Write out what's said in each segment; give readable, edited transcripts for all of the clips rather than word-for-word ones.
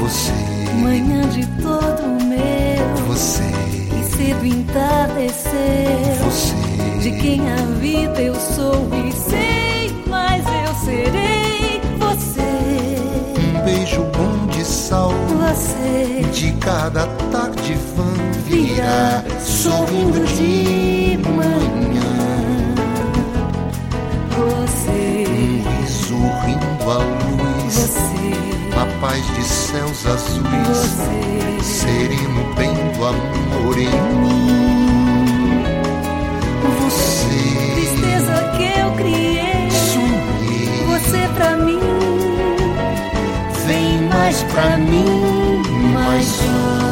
manhã de todo meu, e cedo entardecer, de quem a vida eu sou e sei, mas eu serei você. Um beijo bom de sal, você, de cada tarde vã virá, sorrindo de manhã. Você, um riso rindo à luz, você, a paz de céus azuis, você, sereno bem do amor em mim. Você, tristeza que eu criei, sonhei, você pra mim, vem mais pra mim, mais só.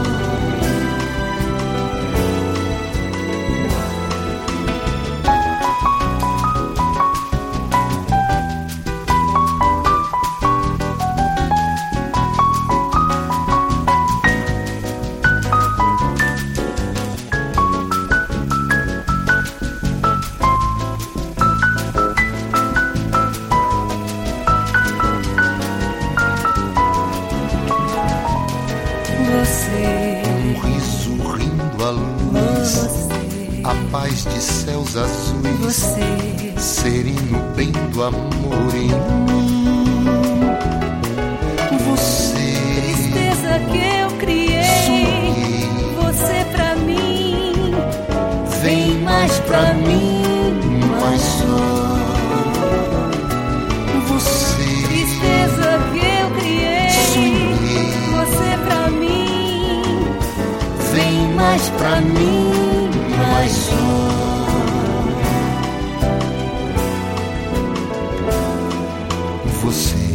você, um riso rindo à luz, você, a paz de céus azuis, você, sereno bem do amor em mim. Você, tristeza que eu criei, sonhei, você pra mim, vem mais pra mim, mais só. Você, tristeza que eu criei, sonhei, você pra mim, vem mais pra mim, mais só. Você